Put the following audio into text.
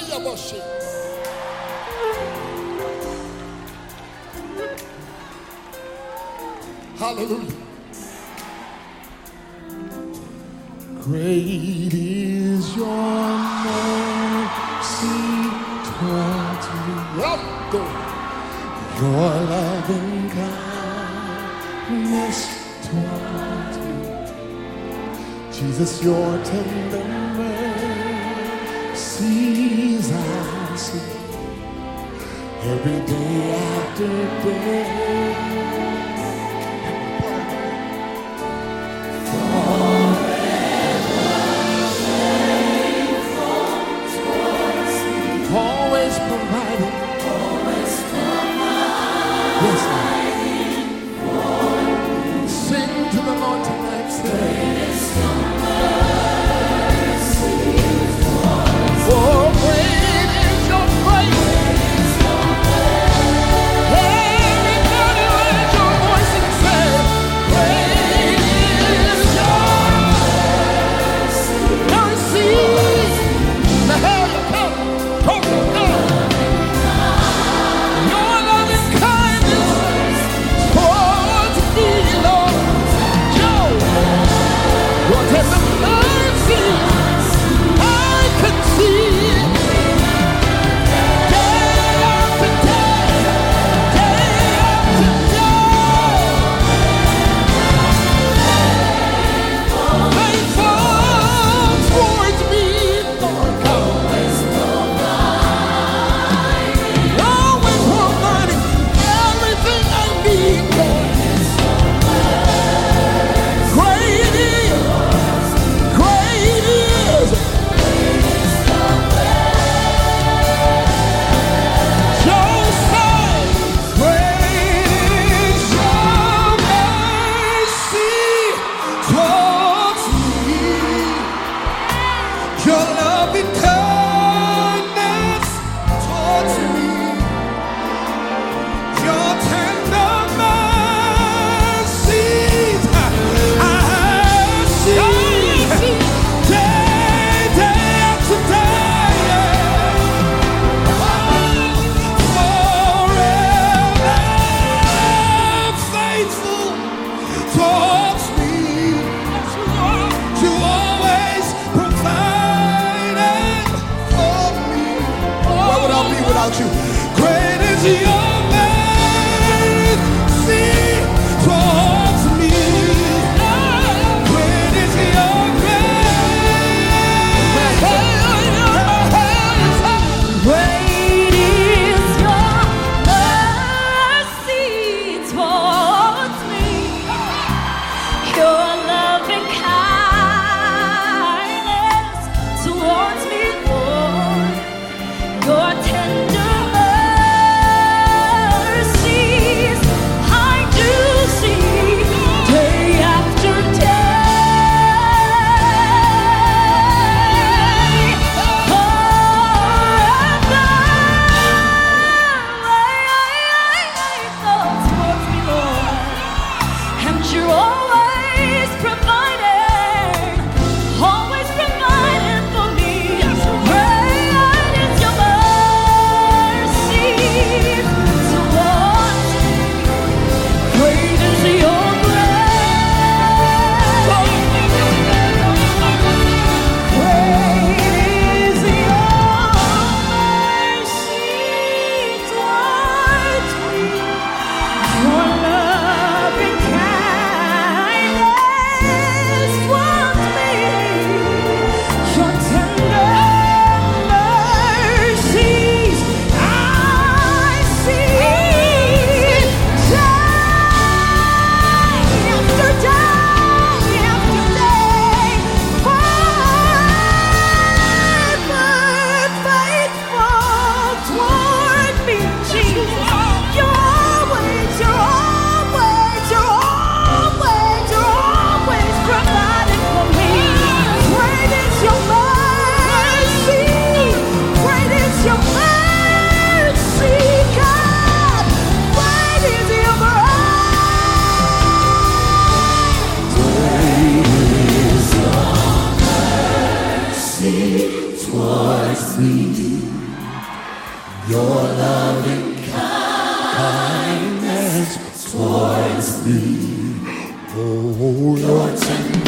Hallelujah. Great is your mercy towards me. Love God. Your loving kindness towards me. Jesus, your tender mercies I see every day after day. Always providing. Yes, Lord. Sing to the Lord tonight. Oh, great is your grace. Everybody raise your voice and say, great is your mercy. Now, how you come? Great is your mercy towards me. Great is your grace. Great is your mercy towards me. Your loving kindness towards me, Lord. Your tender Oh, your tender